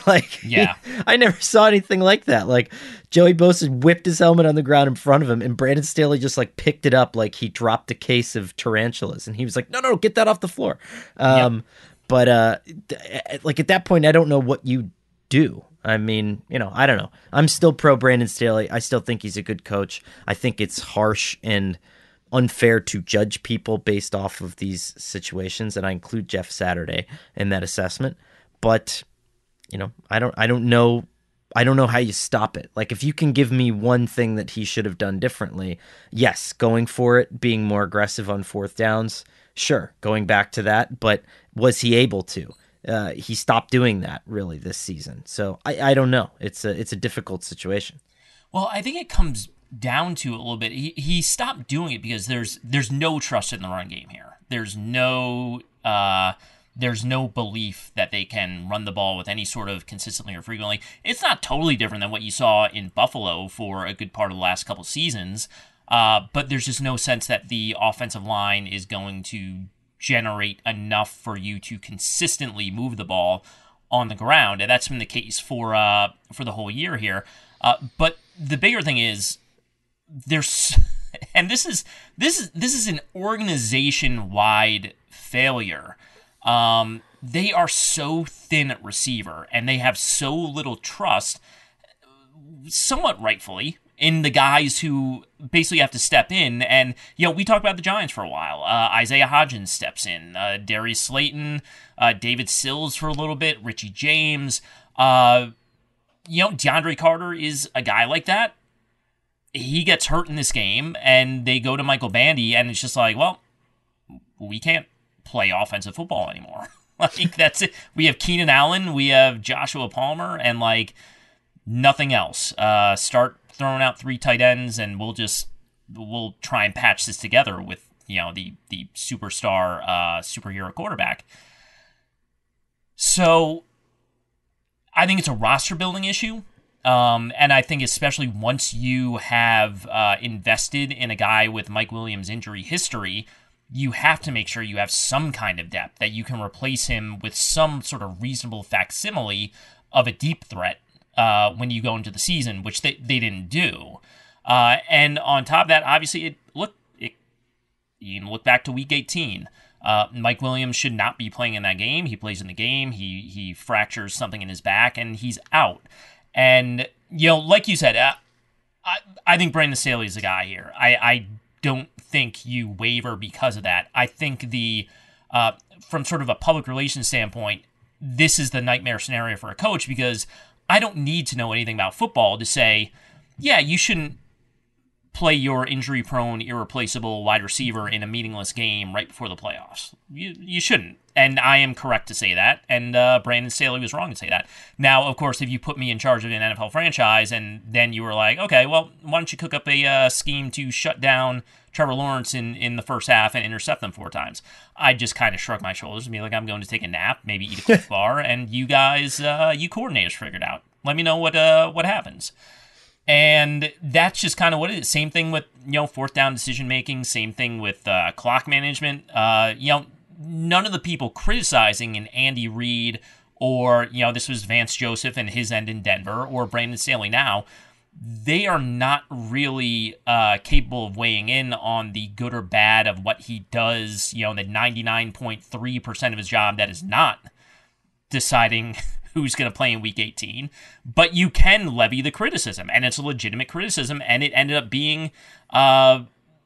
I never saw anything like that. Joey Bosa whipped his helmet on the ground in front of him, and Brandon Staley just picked it up like he dropped a case of tarantulas, and he was like, no, get that off the floor. But at that point, I don't know what you do. I mean, I don't know. I'm still pro Brandon Staley. I still think he's a good coach. I think it's harsh and unfair to judge people based off of these situations, and I include Jeff Saturday in that assessment. But I don't know how you stop it. If you can give me one thing that he should have done differently, yes, going for it, being more aggressive on fourth downs, sure, going back to that. But was he able to? He stopped doing that really this season. So I don't know. It's a difficult situation. Well, I think it comes down to a little bit. He stopped doing it because there's no trust in the run game here. There's no belief that they can run the ball with any sort of consistently or frequently. It's not totally different than what you saw in Buffalo for a good part of the last couple seasons, but there's just no sense that the offensive line is going to generate enough for you to consistently move the ball on the ground, and that's been the case for the whole year here. But the bigger thing is there's, and this is an organization-wide failure. They are so thin at receiver, and they have so little trust, somewhat rightfully, in the guys who basically have to step in. And, we talked about the Giants for a while. Isaiah Hodgins steps in. Darius Slayton, David Sills for a little bit, Richie James. DeAndre Carter is a guy like that. He gets hurt in this game, and they go to Michael Bandy, and it's just like, well, we can't play offensive football anymore. That's it. We have Keenan Allen, we have Joshua Palmer, and nothing else. Start throwing out 3 tight ends, and we'll try and patch this together with the superstar superhero quarterback. So I think it's a roster building issue. And I think especially once you have invested in a guy with Mike Williams' injury history, you have to make sure you have some kind of depth, that you can replace him with some sort of reasonable facsimile of a deep threat when you go into the season, which they didn't do. And on top of that, obviously, you can look back to Week 18. Mike Williams should not be playing in that game. He plays in the game. He fractures something in his back, and he's out. And, like you said, I think Brandon Staley is the guy here. I don't think you waver because of that. I think from sort of a public relations standpoint, this is the nightmare scenario for a coach, because I don't need to know anything about football to say, yeah, you shouldn't play your injury-prone, irreplaceable wide receiver in a meaningless game right before the playoffs. You shouldn't. And I am correct to say that, and Brandon Staley was wrong to say that. Now, of course, if you put me in charge of an NFL franchise, and then you were like, okay, well, why don't you cook up a scheme to shut down Trevor Lawrence in the first half and intercept them 4 times? I just kind of shrug my shoulders and be like, I'm going to take a nap, maybe eat a Cliff Bar, and you guys, you coordinators figure it out. Let me know what happens. And that's just kind of what it is. Same thing with, fourth down decision making. Same thing with clock management. None of the people criticizing an Andy Reid or, this was Vance Joseph and his end in Denver, or Brandon Staley now, they are not really capable of weighing in on the good or bad of what he does, the 99.3% of his job that is not deciding who's going to play in Week 18, but you can levy the criticism, and it's a legitimate criticism, and it ended up being a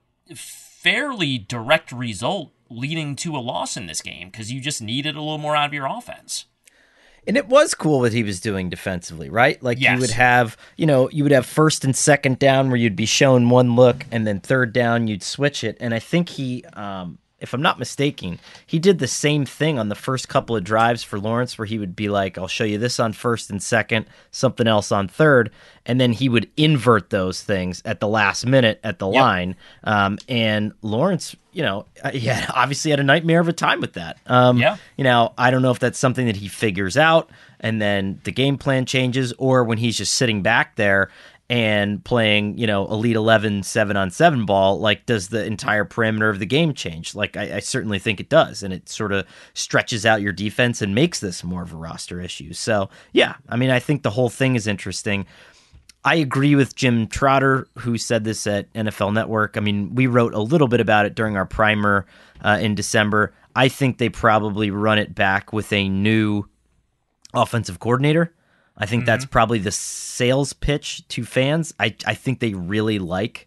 fairly direct result leading to a loss in this game, because you just needed a little more out of your offense. And it was cool what he was doing defensively, right? Like, yes. You would have first and second down where you'd be shown one look, and then third down you'd switch it. And I think he, if I'm not mistaken, he did the same thing on the first couple of drives for Lawrence, where he would be like, I'll show you this on first and second, something else on third, and then he would invert those things at the last minute at the line. And Lawrence, he obviously had a nightmare of a time with that. I don't know if that's something that he figures out and then the game plan changes, or when he's just sitting back there and playing, Elite 11 7-on-7 ball, like, does the entire perimeter of the game change? Like, I certainly think it does, and it sort of stretches out your defense and makes this more of a roster issue. So, yeah, I think the whole thing is interesting. I agree with Jim Trotter, who said this at NFL Network. We wrote a little bit about it during our primer in December. I think they probably run it back with a new offensive coordinator. I think that's probably the sales pitch to fans. I think they really like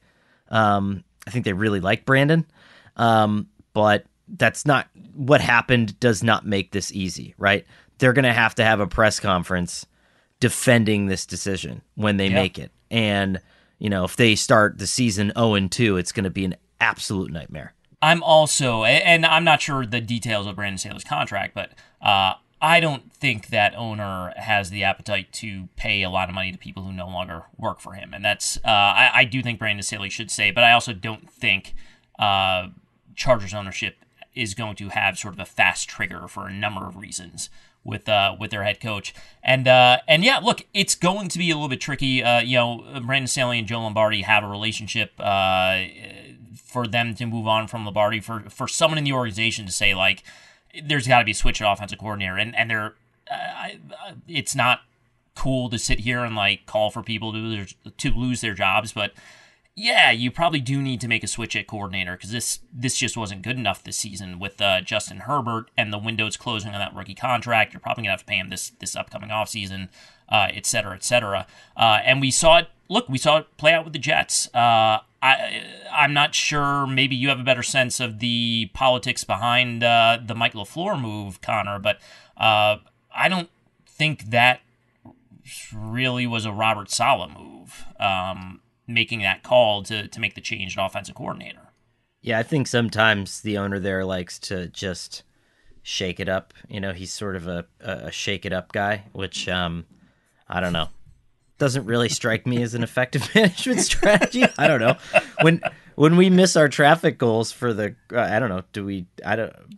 Brandon, but that's not what happened. Does not make this easy, right? They're going to have a press conference defending this decision when they make it, and if they start the season 0-2, it's going to be an absolute nightmare. I'm also, and I'm not sure the details of Brandon Staley's contract, but I don't think that owner has the appetite to pay a lot of money to people who no longer work for him. And that's, I do think Brandon Staley should stay, but I also don't think Chargers ownership is going to have sort of a fast trigger for a number of reasons with their head coach. And yeah, look, it's going to be a little bit tricky. Brandon Staley and Joe Lombardi have a relationship. For them to move on from Lombardi, for someone in the organization to say, like, there's got to be a switch at offensive coordinator, and they're it's not cool to sit here and like call for people to lose their jobs, but yeah, you probably do need to make a switch at coordinator, because this just wasn't good enough this season with Justin Herbert, and the window's closing on that rookie contract. You're probably gonna have to pay him this upcoming offseason, et cetera, et cetera. And we saw it. Look, we saw it play out with the Jets. I'm not sure. Maybe you have a better sense of the politics behind the Mike LaFleur move, Connor, but I don't think that really was a Robert Saleh move, making that call to make the change at offensive coordinator. Yeah, I think sometimes the owner there likes to just shake it up. He's sort of a shake it up guy, which I don't know. Doesn't really strike me as an effective management strategy. I don't know. When we miss our traffic goals for the, I don't know.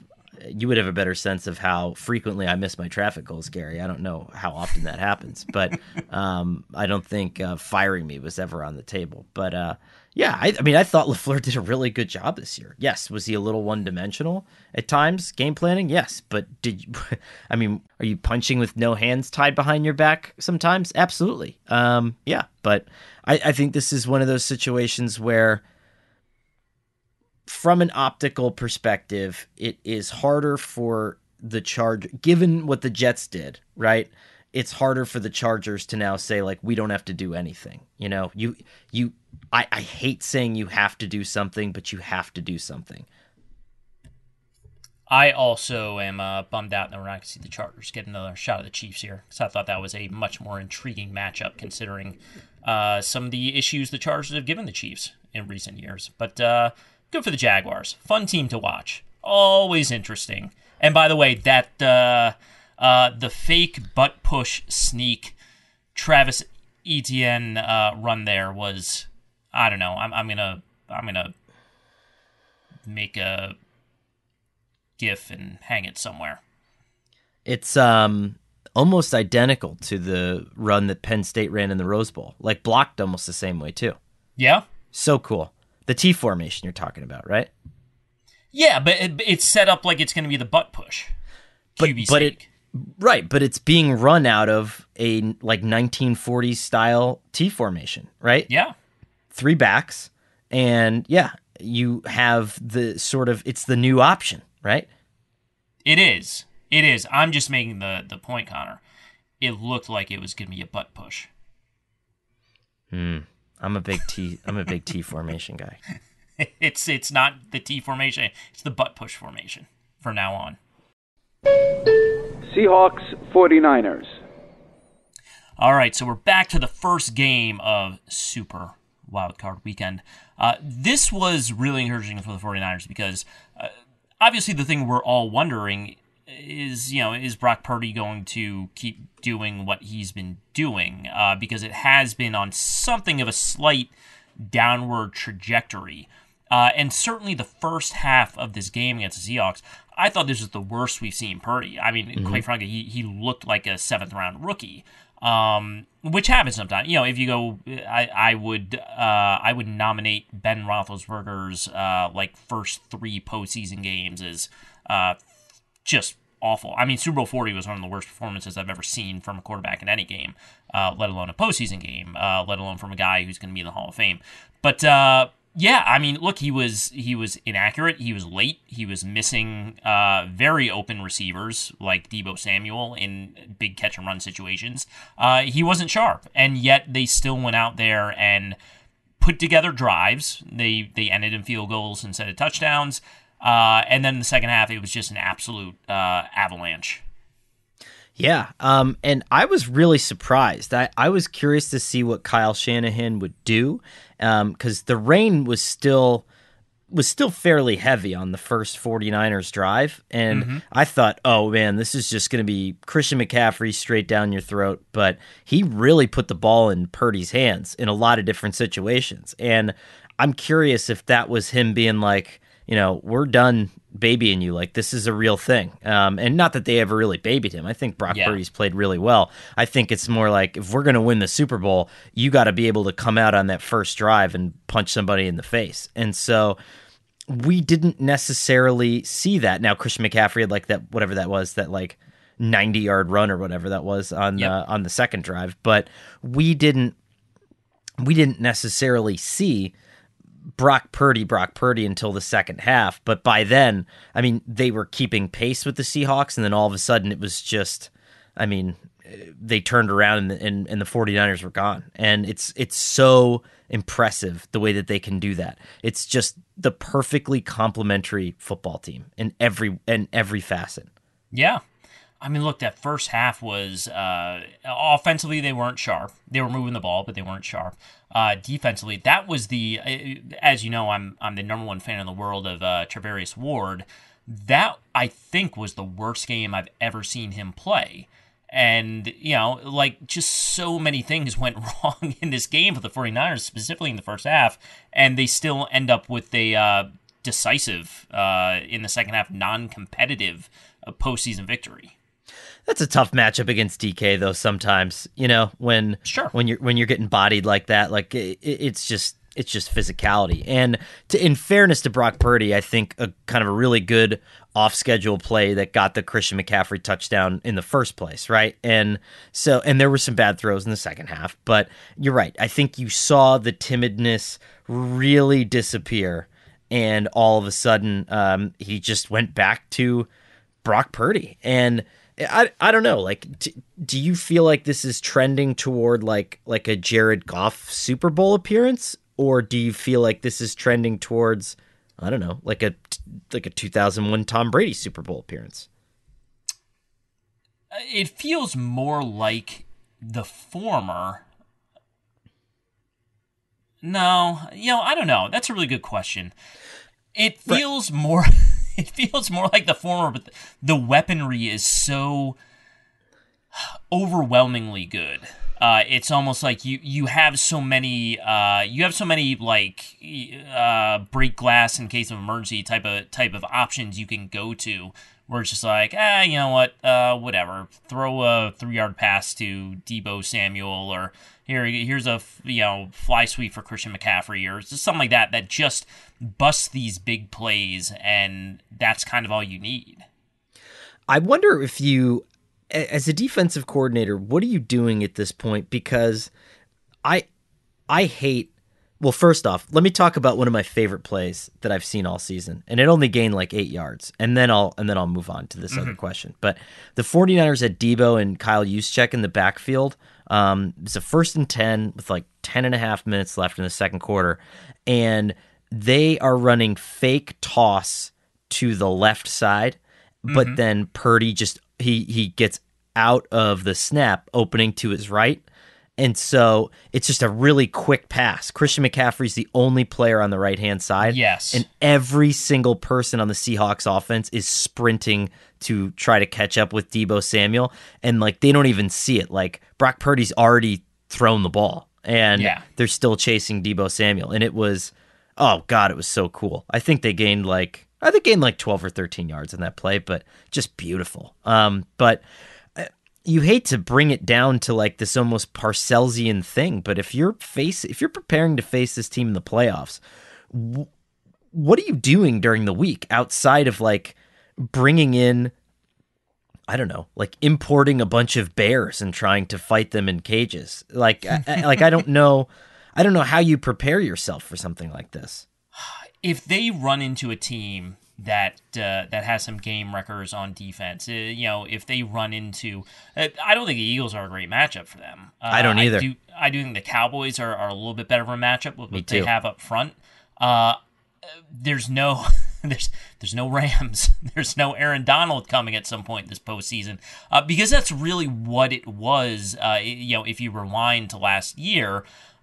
you would have a better sense of how frequently I miss my traffic goals, Gary. I don't know how often that happens, but I don't think firing me was ever on the table. But yeah, I mean, I thought LaFleur did a really good job this year. Yes, was he a little one-dimensional at times, game planning? Yes, but I mean, are you punching with no hands tied behind your back sometimes? Absolutely. Yeah, but I think this is one of those situations where, from an optical perspective, it is harder for the given what the Jets did, right? It's harder for the Chargers to now say, like, we don't have to do anything. You know, I hate saying you have to do something, but you have to do something. I also am bummed out that we're not going to see the Chargers get another shot at the Chiefs here, because I thought that was a much more intriguing matchup considering some of the issues the Chargers have given the Chiefs in recent years. But good for the Jaguars. Fun team to watch. Always interesting. And by the way, that the fake butt push sneak Travis Etienne run there was, I don't know. I'm gonna make a GIF and hang it somewhere. It's almost identical to the run that Penn State ran in the Rose Bowl. Like, blocked almost the same way too. Yeah. So cool. The T formation you're talking about, right? Yeah, but it's set up like it's going to be the butt push. But it's being run out of a like 1940s style T formation, right? Yeah. 3 backs, and yeah, you have the sort of, it's the new option, right? It is. I'm just making the point, Connor. It looked like it was going to be a butt push. I'm a big T formation guy. It's not the T formation, it's the butt push formation from now on. Seahawks 49ers. All right, so we're back to the first game of Super Wildcard Weekend. This was really encouraging for the 49ers because obviously the thing we're all wondering is, is Brock Purdy going to keep doing what he's been doing? Because it has been on something of a slight downward trajectory. And certainly the first half of this game against the Seahawks, I thought this was the worst we've seen Purdy. I mean, quite frankly, he looked like a 7th-round rookie, which happens sometimes. If you go, I would nominate Ben Roethlisberger's first 3 postseason games as just awful. I mean, Super Bowl 40 was one of the worst performances I've ever seen from a quarterback in any game, let alone a postseason game, let alone from a guy who's going to be in the Hall of Fame. But yeah, I mean, look, he was inaccurate. He was late. He was missing very open receivers like Deebo Samuel in big catch and run situations. He wasn't sharp, and yet they still went out there and put together drives. They ended in field goals instead of touchdowns. And then in the second half, it was just an absolute avalanche. Yeah, and I was really surprised. I was curious to see what Kyle Shanahan would do, because the rain was still fairly heavy on the first 49ers drive, and I thought, oh man, this is just going to be Christian McCaffrey straight down your throat, but he really put the ball in Purdy's hands in a lot of different situations, and I'm curious if that was him being like, we're done babying you. Like, this is a real thing. And not that they ever really babied him. I think Brock Purdy's played really well. I think it's more like, if we're going to win the Super Bowl, you got to be able to come out on that first drive and punch somebody in the face. And so we didn't necessarily see that. Now, Christian McCaffrey had like that, whatever that was, that like 90-yard run or whatever that was on the second drive. But we didn't necessarily see Brock Purdy until the second half, but by then, I mean, they were keeping pace with the Seahawks, and then all of a sudden it was just, I mean, they turned around and the 49ers were gone. And it's so impressive the way that they can do that. It's just the perfectly complementary football team in every facet. Yeah. I mean, look, that first half was offensively they weren't sharp. They were moving the ball, but they weren't sharp. Defensively, that was as you know, I'm the number one fan in the world of Travarius Ward. That, I think, was the worst game I've ever seen him play. And, just so many things went wrong in this game for the 49ers, specifically in the first half, and they still end up with a decisive in the second half, non-competitive postseason victory. That's a tough matchup against DK, though. Sometimes, when you're getting bodied like that, like it's just physicality. And in fairness to Brock Purdy, I think a kind of a really good off-schedule play that got the Christian McCaffrey touchdown in the first place, right? And there were some bad throws in the second half, but you're right. I think you saw the timidness really disappear, and all of a sudden, he just went back to Brock Purdy. And I don't know, like, do you feel like this is trending toward like a Jared Goff Super Bowl appearance? Or do you feel like this is trending towards, I don't know, like a 2001 Tom Brady Super Bowl appearance? It feels more like the former. No, I don't know. That's a really good question. It feels more. It feels more like the former, but the weaponry is so overwhelmingly good. It's almost like you have so many like break glass in case of emergency type of options you can go to, where it's just like, you know what, whatever, throw a 3-yard pass to Deebo Samuel, or here's a fly sweep for Christian McCaffrey, or just something like that just busts these big plays, and that's kind of all you need. I wonder if you, as a defensive coordinator, what are you doing at this point? Because I hate. Well, first off, let me talk about one of my favorite plays that I've seen all season, and it only gained like 8 yards, and then I'll move on to this other question. But the 49ers had Deebo and Kyle Juszczyk in the backfield. It's a 1st and 10 with like 10.5 minutes left in the second quarter, and they are running fake toss to the left side, but then Purdy just he gets out of the snap, opening to his right. And so it's just a really quick pass. Christian McCaffrey's the only player on the right-hand side. Yes. And every single person on the Seahawks offense is sprinting to try to catch up with Deebo Samuel. And, like, they don't even see it. Like, Brock Purdy's already thrown the ball. And they're still chasing Deebo Samuel. And it was, oh, God, it was so cool. I think they gained like 12 or 13 yards in that play, but just beautiful. But you hate to bring it down to like this almost Parcellsian thing, but if you're preparing to face this team in the playoffs, what are you doing during the week outside of like bringing in, I don't know, like importing a bunch of bears and trying to fight them in cages? Like, I don't know how you prepare yourself for something like this. If they run into a team that has some game wreckers on defense, if they run into, I don't think the Eagles are a great matchup for them. I don't either. I do think the Cowboys are a little bit better of a matchup with what too. they have up front. There's no Rams. There's no Aaron Donald coming at some point this postseason, because that's really what it was. If you rewind to last year,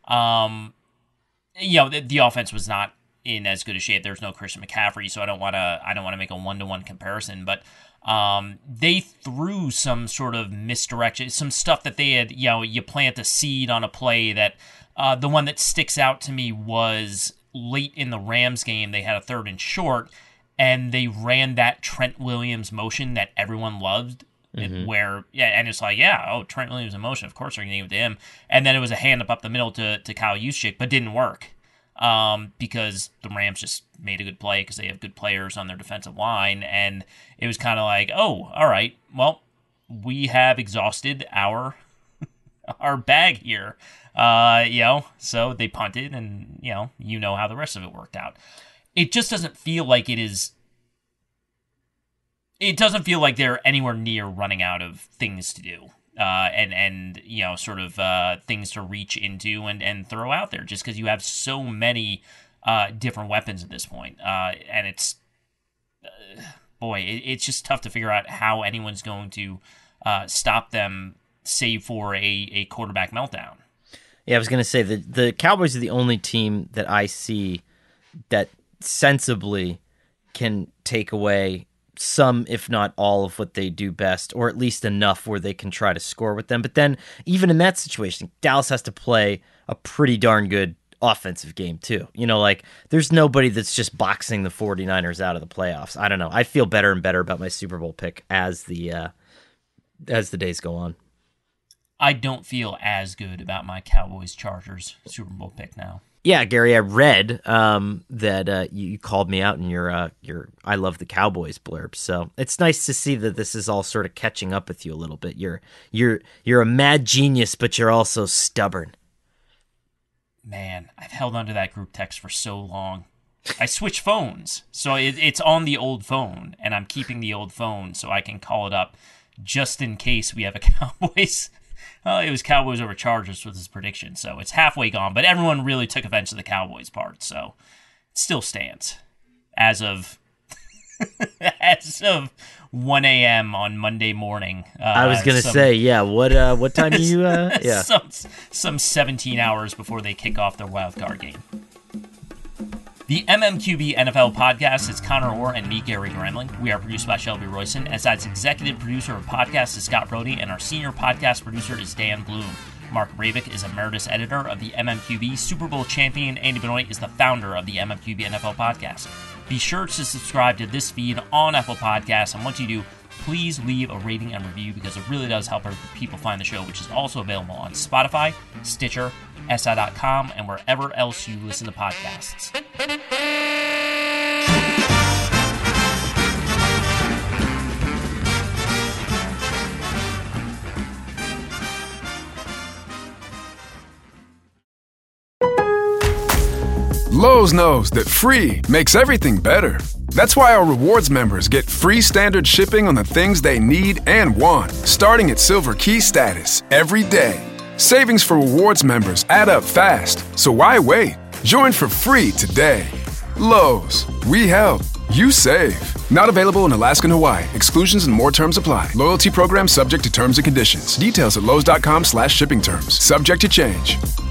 the offense was not in as good a shape. There's no Christian McCaffrey, so I don't want to make a 1-to-1 comparison, but they threw some sort of misdirection, some stuff that they had. You plant a seed on a play that the one that sticks out to me was late in the Rams game. They had a 3rd and short, and they ran that Trent Williams motion that everyone loved. And it's like, Trent Williams in motion, of course they're going to give it to him. And then it was a hand up the middle to Kyle Juszczyk, but didn't work. Because the Rams just made a good play because they have good players on their defensive line, and it was kind of like, oh, all right, well, we have exhausted our bag here, so they punted, and you know how the rest of it worked out. It just doesn't feel like it is. It doesn't feel like they're anywhere near running out of things to do. And things to reach into and throw out there, just because you have so many different weapons at this point. And it's, it's just tough to figure out how anyone's going to stop them, save for a quarterback meltdown. Yeah, I was going to say the Cowboys are the only team that I see that sensibly can take away some, if not all, of what they do best, or at least enough where they can try to score with them. But then, even in that situation, Dallas has to play a pretty darn good offensive game too. Like there's nobody that's just boxing the 49ers out of the playoffs. I don't know. I feel better and better about my Super Bowl pick as the days go on. I don't feel as good about my Cowboys-Chargers Super Bowl pick now. Yeah, Gary, I read that you called me out in your I love the Cowboys blurb. So it's nice to see that this is all sort of catching up with you a little bit. You're a mad genius, but you're also stubborn. Man, I've held onto that group text for so long. I switched phones, so it's on the old phone, and I'm keeping the old phone so I can call it up just in case we have a Cowboys. Well, it was Cowboys over Chargers with his prediction, so it's halfway gone. But everyone really took offense to the Cowboys part, so it still stands as of 1 a.m. on Monday morning. I was gonna say, yeah. What time are you? Yeah, some 17 hours before they kick off their wild card game. The MMQB NFL podcast is Connor Orr and me, Gary Gremling. We are produced by Shelby Royson. SI's executive producer of podcast is Scott Brody, and our senior podcast producer is Dan Bloom. Mark Ravik is emeritus editor of the MMQB. Super Bowl champion Andy Benoit is the founder of the MMQB NFL podcast. Be sure to subscribe to this feed on Apple Podcasts, and once you do, please leave a rating and review because it really does help people find the show, which is also available on Spotify, Stitcher, SI.com, and wherever else you listen to podcasts. Lowe's knows that free makes everything better. That's why our rewards members get free standard shipping on the things they need and want, starting at Silver Key status every day. Savings for rewards members add up fast, so why wait? Join for free today. Lowe's, we help, you save. Not available in Alaska and Hawaii. Exclusions and more terms apply. Loyalty program subject to terms and conditions. Details at lowes.com/shipping terms. Subject to change.